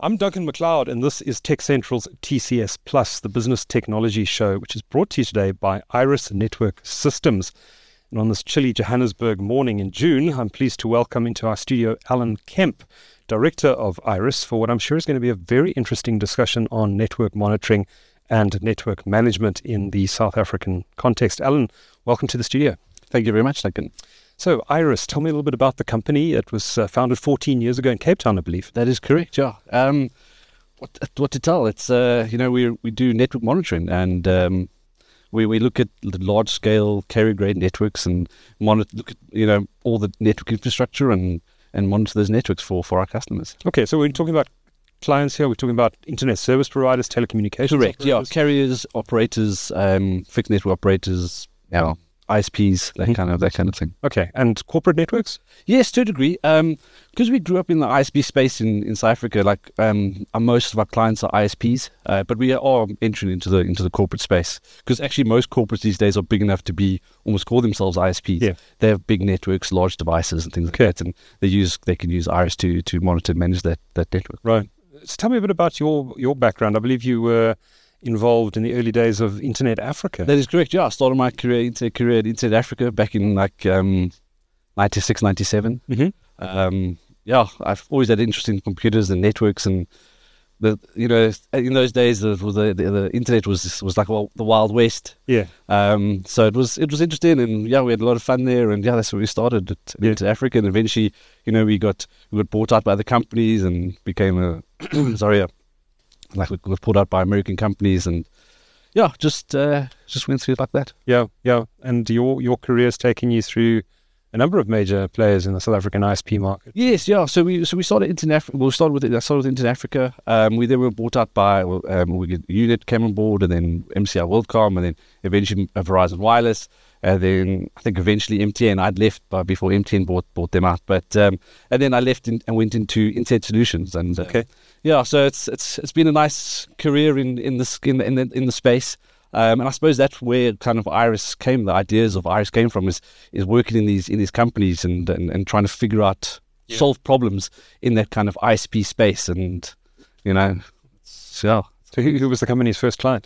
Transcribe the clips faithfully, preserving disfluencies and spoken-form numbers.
I'm Duncan McLeod, and this is Tech Central's T C S Plus, the business technology show, which is brought to you today by Iris Network Systems. And on this chilly Johannesburg morning in June, I'm pleased to welcome into our studio Alan Kemp, Director of Iris, for what I'm sure is going to be a very interesting discussion on network monitoring and network management in the South African context. Alan, welcome to the studio. Thank you very much, Duncan. So, Iris, tell me a little bit about the company. It was uh, founded fourteen years ago in Cape Town, I believe. That is correct, yeah. Um, what, what to tell? It's, uh, you know, we we do network monitoring, and um, we, we look at the large-scale carrier-grade networks and monitor, look at, you know, all the network infrastructure and, and monitor those networks for, for our customers. Okay, so we're talking about clients here. We're talking about internet service providers, telecommunications Correct, operators. yeah. Carriers, operators, um, fixed network operators, yeah. I S Ps, that kind of that kind of thing. Okay, and corporate networks? Yes, to a degree. Um, because we grew up in the I S P space in, in South Africa, like um, uh, most of our clients are I S Ps, uh, but we are entering into the into the corporate space because actually most corporates these days are big enough to be almost call themselves I S Ps. Yeah. They have big networks, large devices, and things Okay. like that, and they use they can use Iris to to monitor and manage that that network. Right. So tell me a bit about your your background. I believe you were involved in the early days of Internet Africa. That is correct, yeah. I started my career, internet career at Internet Africa back in like um, ninety-six, ninety-seven. Mm-hmm. Um, yeah, I've always had interest in computers and networks, and the you know in those days the the, the, the internet was was like well, the Wild West. Yeah. Um, so it was it was interesting, and yeah, we had a lot of fun there, and yeah, that's where we started at Yeah. Internet Africa, and eventually, you know, we got we got bought out by other companies and became a sorry a like we got pulled out by American companies, and yeah, just uh, just went through it like that. Yeah, yeah. And your your career's taken you through a number of major players in the South African I S P market. Yes, yeah. So we so we started Internet Africa. We started with I started with Internet Africa. Um, we then were bought out by well, um, we get Unit came on board, and then M C I WorldCom, and then eventually uh, Verizon Wireless, and then I think eventually M T N. I'd left by before M T N bought bought them out, but um, and then I left in, and went into Internet Solutions, and uh, Okay. yeah. So it's it's it's been a nice career in in this in the, in the, in the space. Um, and I suppose that's where kind of Iris came. The ideas of Iris came from is is working in these in these companies and and, and trying to figure out Yeah. solve problems in that kind of I S P space. And you know, it's, yeah. So who, who was the company's first client?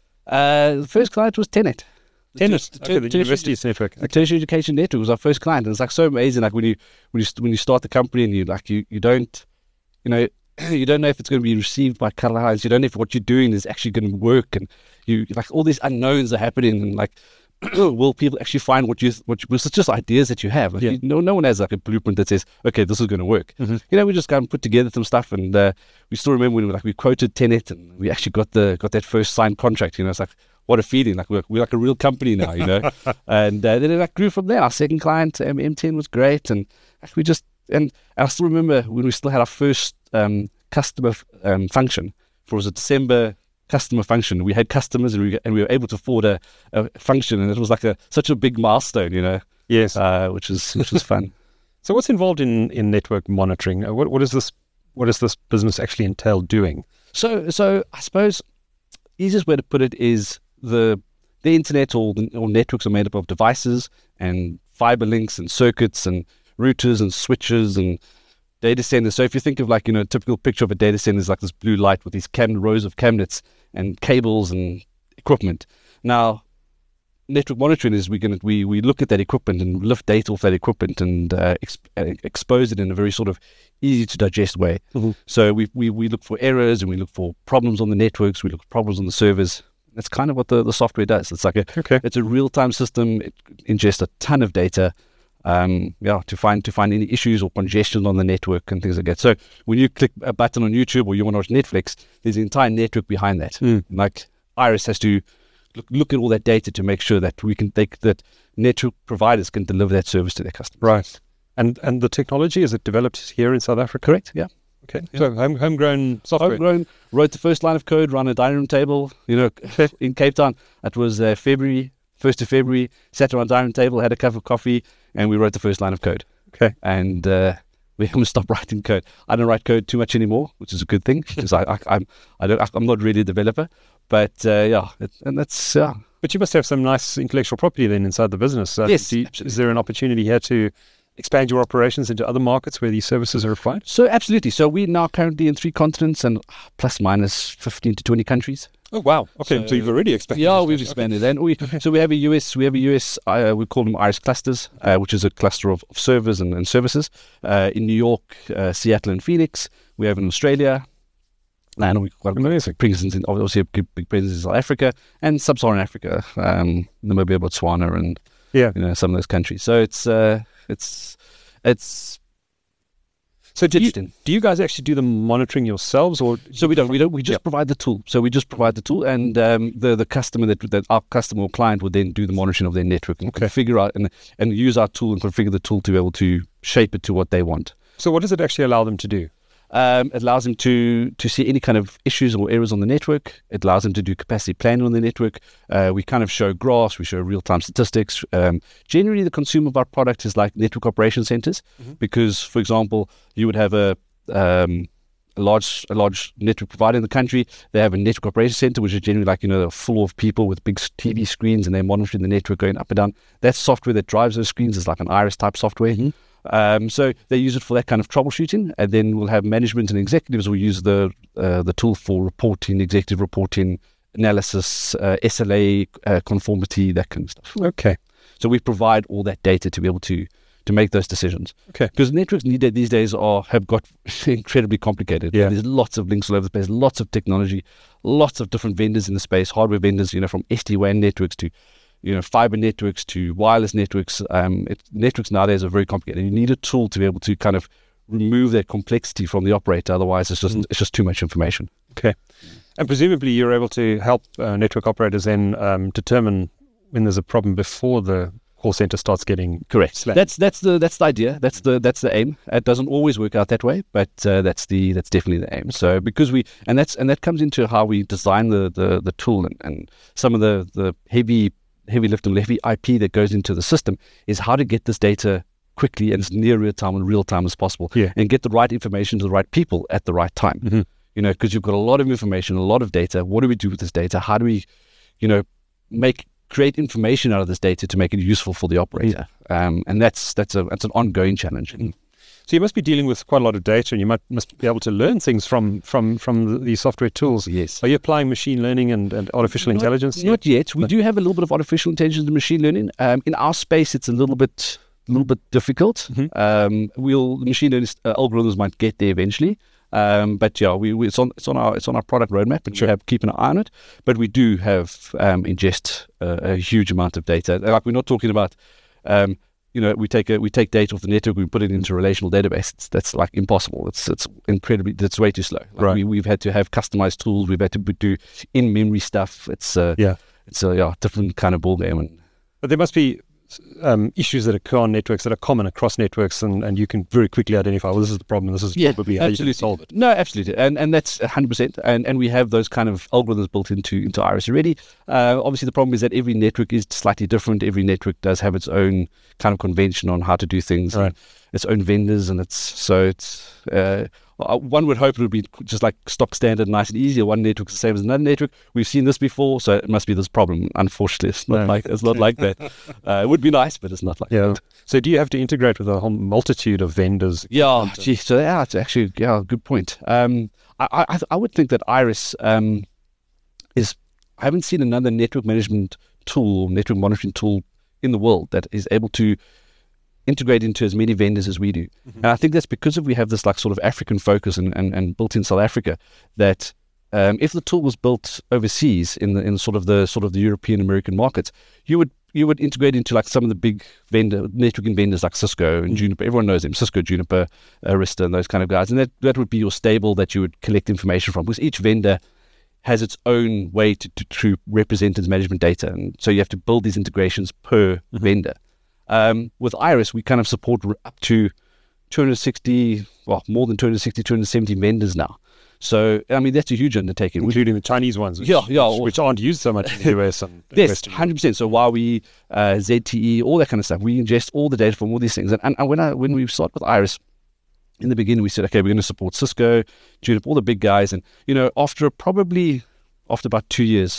Uh, the first client was Tenet. Tenet. The Okay, the tertiary- university's network. The Tertiary Education Network was our first client, and it's like so amazing. Like when you when you st- when you start the company and you like you you don't you know. You don't know if it's going to be received by clients. You don't know if what you're doing is actually going to work, and you like all these unknowns are happening. And like, will people actually find what you what you, it's just ideas that you have? Like, Yeah. you, no, no one has like a blueprint that says, okay, this is going to work. Mm-hmm. You know, we just kind of put together some stuff, and uh, we still remember when we, like we quoted Tenet, and we actually got the got that first signed contract. You know, it's like what a feeling! Like we're we're like a real company now. You know, and uh, then it like grew from there. Our second client, um, M T N, was great, and like, we just and I still remember when we still had our first. Um, customer um, function for was a December customer function. We had customers and we and we were able to afford a, a function, and it was like a such a big milestone, you know. Yes. Uh, which is which was fun. So what's involved in, in network monitoring? Uh, What what is this what does this business actually entail doing? So so I suppose easiest way to put it is the the internet or the, or networks are made up of devices and fiber links and circuits and routers and switches and data centers. So if you think of like, you know, a typical picture of a data center is like this blue light with these cam- rows of cabinets and cables and equipment. Now, network monitoring is we going we we look at that equipment and lift data off that equipment and uh, exp- uh, expose it in a very sort of easy to digest way. Mhm. So we, we we look for errors and we look for problems on the networks. We look for problems on the servers. That's kind of what the, the software does. It's like a Okay. it's a real time system. It ingests a ton of data. Um, yeah, to find to find any issues or congestion on the network and things like that. So when you click a button on YouTube or you want to watch Netflix, there's an entire network behind that. Mm. Like Iris has to look, look at all that data to make sure that we can take that network providers can deliver that service to their customers. Right. And and the technology, is it developed here in South Africa? Correct? Yeah. Okay. Yeah. So home, homegrown software. Homegrown, wrote the first line of code, ran a dining room table, you know, in Cape Town. That was uh, February, first of February, sat around a dining room table, had a cup of coffee, and we wrote the first line of code. Okay. And uh, we haven't stopped writing code. I don't write code too much anymore, which is a good thing because I, I, I'm I don't I'm not really a developer, but uh, yeah, it, and that's uh, But you must have some nice intellectual property then inside the business. Uh, Yes, do you- absolutely. Is there an opportunity here to expand your operations into other markets where these services are required? So absolutely. So we're now currently in three continents and plus minus fifteen to twenty countries. Oh wow! Okay, so, so you've already expanded. Yeah, we've expanded. Okay. And we okay. so we have a U S, we have a U S. Uh, we call them Iris clusters, uh, which is a cluster of, of servers and, and services uh, in New York, uh, Seattle, and Phoenix. We have in Australia, and we've got amazing presence in obviously a big, big presence in South Africa and Sub-Saharan Africa, um, Namibia, Botswana, and yeah, you know some of those countries. So it's uh, it's it's. So do you, do you guys actually do the monitoring yourselves, or so we don't? We don't. We just yep. provide the tool. So we just provide the tool, and um, the the customer that that our customer or client would then do the monitoring of their network and okay. configure out and and use our tool and configure the tool to be able to shape it to what they want. So what does it actually allow them to do? Um, it allows them to to see any kind of issues or errors on the network. It allows them to do capacity planning on the network. Uh, we kind of show graphs, we show real-time statistics. Um, generally, the consumer of our product is like network operation centers, mm-hmm. because, for example, you would have a um, a large a large network provider in the country. They have a network operation center, which is generally like, you know, a full of people with big T V screens, and they're monitoring the network going up and down. That software that drives those screens is like an Iris type software. Mm-hmm. Um, so they use it for that kind of troubleshooting, and then we'll have management and executives will use the uh, the tool for reporting, executive reporting, analysis, uh, S L A, uh, conformity, that kind of stuff. Okay. So we provide all that data to be able to to make those decisions. Okay. Because networks these days are have got incredibly complicated. Yeah. There's lots of links all over the place, lots of technology, lots of different vendors in the space, hardware vendors, you know, from S D WAN networks to you know, fiber networks to wireless networks. Um, it, networks nowadays are very complicated. You need a tool to be able to kind of remove that complexity from the operator. Otherwise, it's just mm. it's just too much information. Okay, and presumably you're able to help uh, network operators then um, determine when there's a problem before the call center starts getting correct. Slammed. That's that's the that's the idea. That's the that's the aim. It doesn't always work out that way, but uh, that's the that's definitely the aim. So because we and that's and that comes into how we design the the, the tool and, and some of the the heavy. heavy lift and heavy I P that goes into the system is how to get this data quickly and as near real time and real time as possible, yeah. and get the right information to the right people at the right time. Mm-hmm. You know, because you've got a lot of information, a lot of data. What do we do with this data? How do we, you know, make create information out of this data to make it useful for the operator? Mm-hmm. Um, and that's that's a that's an ongoing challenge. Mm-hmm. So you must be dealing with quite a lot of data, and you might must be able to learn things from from from the, these software tools. Yes. Are you applying machine learning and, and artificial not, intelligence? Not yet. We no. do have a little bit of artificial intelligence and machine learning. Um, in our space, it's a little bit a little bit difficult. Mm-hmm. Um, we'll machine learning uh, algorithms might get there eventually. Um, but yeah, we, we it's on it's on our it's on our product roadmap, and sure. we have keep an eye on it. But we do have um, ingest uh, a huge amount of data. Like, we're not talking about. Um, You know, we take a, we take data off the network, we put it into a relational database. It's, that's like impossible. It's it's incredibly. That's way too slow. Like right. we, we've had to have customized tools. We've had to do in memory stuff. It's uh, yeah, it's a yeah different kind of ballgame. And but there must be um, issues that occur on networks that are common across networks, and, and you can very quickly identify, well, this is the problem. This is yeah, probably how absolutely. you can solve it. No, absolutely, and and that's one hundred percent. And and we have those kind of algorithms built into into Iris already. Uh, obviously, the problem is that every network is slightly different. Every network does have its own kind of convention on how to do things, right. its own vendors, and it's so it's. Uh, one would hope it would be just like stock standard, nice and easy. One network is the same as another network. We've seen this before, so it must be this problem. Unfortunately, it's not no. like it's not like that. Uh, it would be nice, but it's not like yeah. that. So, do you have to integrate with a whole multitude of vendors? Yeah, gee, so yeah, it's actually yeah, good point. Um, I, I I would think that Iris um, is. I haven't seen another network management tool, network monitoring tool in the world that is able to integrate into as many vendors as we do. Mm-hmm. And I think that's because of we have this like sort of African focus and, and, and built in South Africa, that um, if the tool was built overseas in the in sort of the sort of the European American markets, you would you would integrate into like some of the big vendor networking vendors like Cisco and mm-hmm. Juniper. Everyone knows them, Cisco, Juniper, Arista, and those kind of guys. And that, that would be your stable that you would collect information from, because each vendor has its own way to, to, to represent its management data. And so you have to build these integrations per mm-hmm. vendor. Um, with Iris, we kind of support up to two hundred sixty, well, more than two hundred sixty, two hundred seventy vendors now. So, I mean, that's a huge undertaking. Including the Chinese ones, which, yeah, yeah, which, which aren't used so much in the U S and yes, Western one hundred percent. So Huawei, uh, Z T E, all that kind of stuff, we ingest all the data from all these things. And, and, and when I when we start with Iris, in the beginning, we said, okay, we're going to support Cisco, Juniper, all the big guys. And, you know, after probably, after about two years,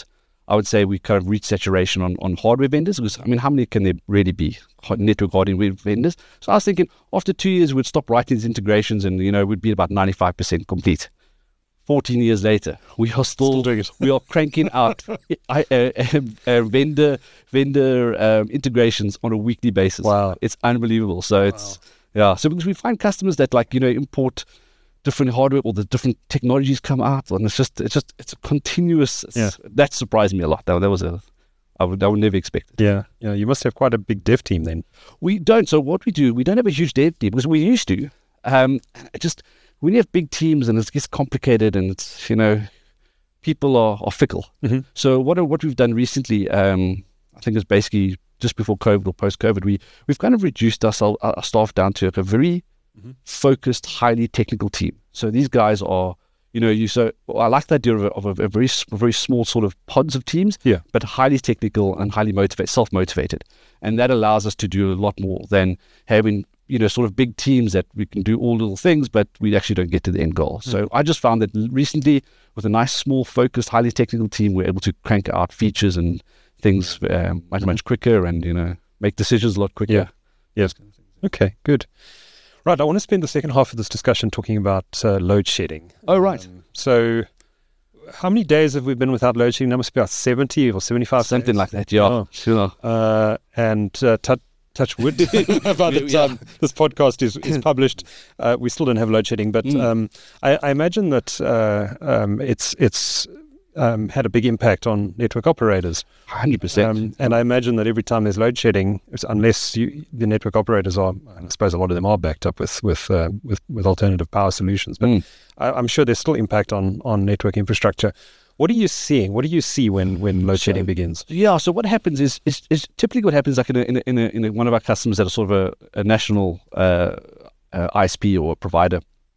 I would say we kind of reached saturation on, on hardware vendors. Because, I mean, how many can there really be network hardware vendors? So I was thinking after two years, we'd stop writing these integrations and, you know, we'd be about ninety-five percent complete. fourteen years later, we are still, still doing it. We are cranking out uh, uh, uh, vendor vendor um, integrations on a weekly basis. Wow. It's unbelievable. So it's, wow. yeah. So because we find customers that like, you know, import different hardware or the different technologies come out, and it's just it's just it's a continuous. It's, yeah. That surprised me a lot. That, that was a I would I would never expect it. Yeah, yeah. You must have quite a big dev team then. We don't. So what we do, we don't have a huge dev team because we used to. Um, it just when you have big teams and it gets complicated and it's you know people are, are fickle. Mm-hmm. So what what we've done recently, um, I think it's basically just before COVID or post COVID, we we've kind of reduced our, our staff down to a very Mm-hmm. focused, highly technical team. So these guys are, you know, you. So I like the idea of a, of a, a very, a very small sort of pods of teams, yeah, but highly technical and highly motivated, self-motivated, and that allows us to do a lot more than having, you know, sort of big teams that we can do all little things, but we actually don't get to the end goal. Mm-hmm. So I just found that recently, with a nice, small, focused, highly technical team, we're able to crank out features and things um, much, much quicker, and you know, make decisions a lot quicker. Yeah. Yes. Kind of okay. Good. Right, I want to spend the second half of this discussion talking about uh, load shedding. Oh, right. Um, so, how many days have we been without load shedding? That must be about seventy or seventy-five Something days. like that, yeah. Oh. Sure. Uh, and uh, t- touch wood, by the time yeah. this podcast is, is published, uh, we still don't have load shedding. But mm. um, I, I imagine that uh, um, it's it's um, had a big impact on network operators. one hundred percent. Um, and I imagine that every time there's load shedding, unless you, the network operators are, I suppose a lot of them are backed up with with uh, with, with alternative power solutions, but mm. I, I'm sure there's still impact on, on network infrastructure. What are you seeing? What do you see when, when load shedding so, begins? Yeah, so what happens is, is, is typically what happens like in a, in a, in, a, in a, one of our customers that are sort of a, a national uh, uh, I S P or a provider.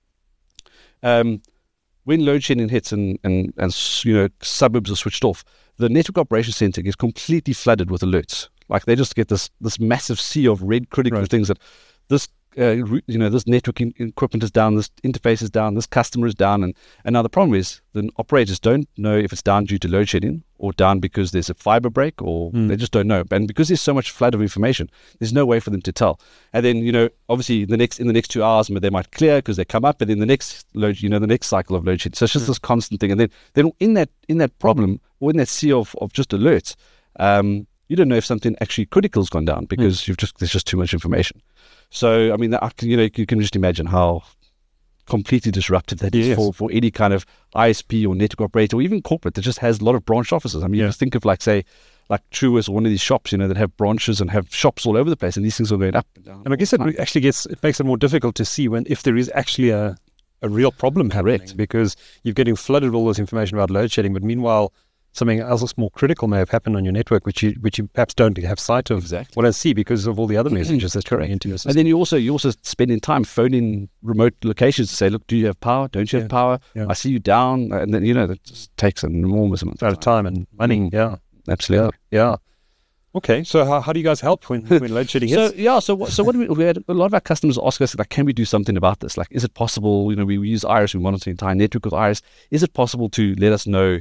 Um, when load shedding hits and, and, and you know suburbs are switched off, the network operations center gets completely flooded with alerts. Like they just get this this massive sea of red critical right. things that this uh, you know this network in, equipment is down, this interface is down, this customer is down, and, and now the problem is the operators don't know if it's down due to load shedding or down because there's a fiber break, or mm. they just don't know. And because there's so much flood of information, there's no way for them to tell. And then you know obviously the next in the next two hours they might clear because they come up, but in the next load you know the next cycle of load shedding. So it's just mm. this constant thing. And then then in that in that problem or in that sea of, of just alerts, um, you don't know if something actually critical has gone down because mm. you've just there's just too much information. So I mean, I can, you know, you can just imagine how completely disruptive that is yes. for, for any kind of I S P or network operator or even corporate that just has a lot of branch offices. I mean, yeah. you just think of like say like Truist or one of these shops, you know, that have branches and have shops all over the place, and these things are going up and down. And I guess it time. actually gets it makes it more difficult to see when if there is actually a a real problem happening. Correct. Because you're getting flooded with all this information about load shedding, but meanwhile something else more critical may have happened on your network, which you which you perhaps don't have sight of. Exactly. Well, I see because of all the other messages that's coming into your system. And then you also you also spending time phoning remote locations to say, look, do you have power? Don't you have yeah. power? Yeah. I see you down, and then you know that just takes an enormous amount of time and money. Mm. Yeah, absolutely. Yeah. yeah. Okay, so how, how do you guys help when, when load shedding hits? So yeah, so what, so what do we, we had a lot of our customers ask us like, can we do something about this? Like, is it possible? You know, we, we use Iris, we monitor the entire network with Iris. Is it possible to let us know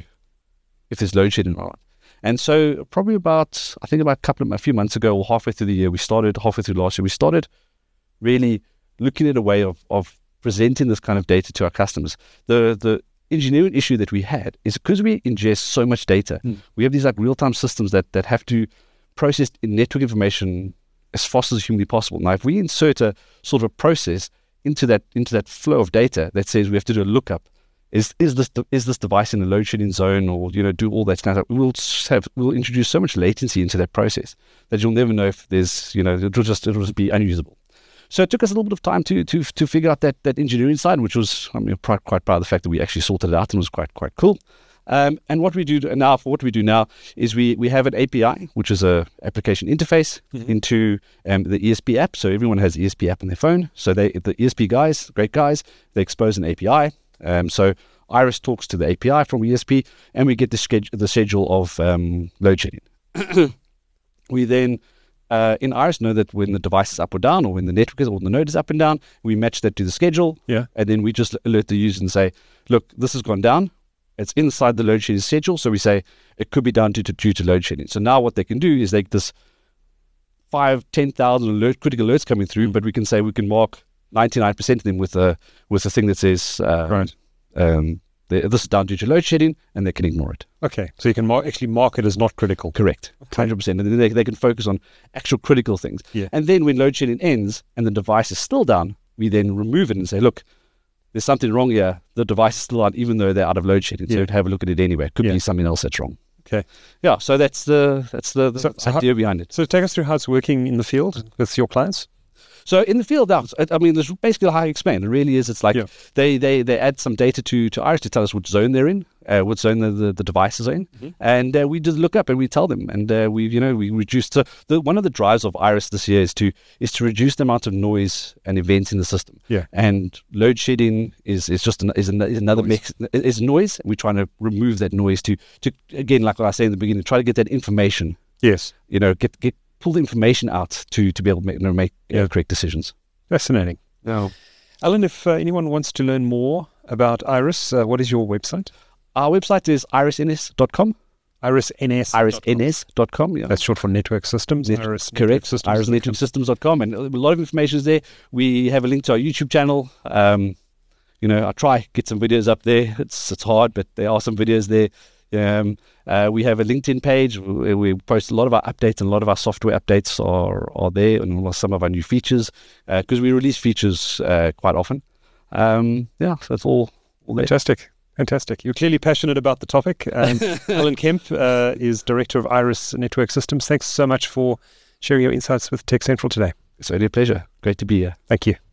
if there's load shedding or not? And so probably about, I think about a couple of, a few months ago or halfway through the year, we started, halfway through last year, we started really looking at a way of, of presenting this kind of data to our customers. The the engineering issue that we had is because we ingest so much data, mm. we have these like real-time systems that, that have to process network information as fast as humanly possible. Now, if we insert a sort of a process into that into that flow of data that says we have to do a lookup, Is is this is this device in a load shedding zone, or you know do all that kind of stuff? We'll have we'll introduce so much latency into that process that you'll never know if there's you know it'll just it'll just be unusable. So it took us a little bit of time to to to figure out that that engineering side, which was I mean quite quite proud of the fact that we actually sorted it out and was quite quite cool. Um, and what we do now, for what we do now, is we we have an A P I, which is a application interface mm-hmm. into um, the E S P app. So everyone has the E S P app on their phone. So they the E S P guys, great guys, they expose an A P I. Um, so Iris talks to the A P I from E S P, and we get the schedule, the schedule of um, load shedding. We then, uh, in Iris, know that when the device is up or down, or when the network is, or the node is up and down, we match that to the schedule, yeah. and then we just alert the user and say, look, this has gone down, It's inside the load shedding schedule. So we say it could be down to, to due to load shedding. So now what they can do is they this five, ten thousand alert, critical alerts coming through, but we can say we can mark ninety-nine percent of them with a with a thing that says uh, right. Um, this is down due to load shedding, and they can ignore it. Okay, so you can mar- actually mark it as not critical. Correct, one hundred percent. And then they, they can focus on actual critical things. Yeah. And then when load shedding ends and the device is still down, we then remove it and say, look, there's something wrong here. The device is still on, even though they're out of load shedding. So Yeah. have a look at it anyway. It could Yeah. be something else that's wrong. Okay. Yeah, so that's the that's the, the So- so how- idea behind it. So take us through how it's working in the field with your clients. So in the field now, I I mean, there's basically how I explained. It really is. It's like Yeah. they, they, they add some data to, to Iris to tell us which zone they're in, uh, what zone the, the, the device is in, Mhm. and uh, we just look up and we tell them, and uh, we you know we reduce. So the, one of the drives of Iris this year is to is to reduce the amount of noise and events in the system. Yeah. And load shedding is is just an, is, an, is another Noise. mix is noise. We're trying to remove that noise to to again, like I was saying in the beginning, try to get that information. Yes. You know, get get pull the information out to to be able to make, you know, make Yeah. uh, correct decisions. Fascinating. No. Alan, if uh, anyone wants to learn more about Iris, uh, what is your website? Our website is iris n s dot com. iris n s. iris n s dot com. Yeah. That's short for Network Systems. Net- Iris Correct. Systems. iris network systems dot com. And a lot of information is there. We have a link to our YouTube channel. Um, you know, I try get some videos up there. It's it's hard, but there are some videos there. Um, uh, we have a LinkedIn page. We, we post a lot of our updates, and a lot of our software updates are are there, and some of our new features because we release features uh, quite often. Um, yeah, so that's all. all there. Fantastic. Fantastic. You're clearly passionate about the topic. Um, Alan Kemp uh, is Director of Iris Network Systems. Thanks so much for sharing your insights with Tech Central today. It's only a pleasure. Great to be here. Thank you.